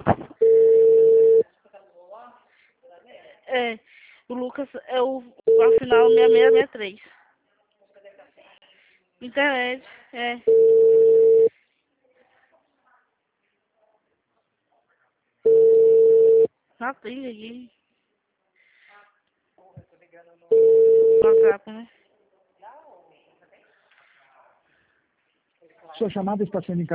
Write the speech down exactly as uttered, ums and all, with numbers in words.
É, o Lucas é o, o final seis seis seis três. Internet, é. Na trilha aqui. WhatsApp, né? Sua chamada está sendo encaminhada.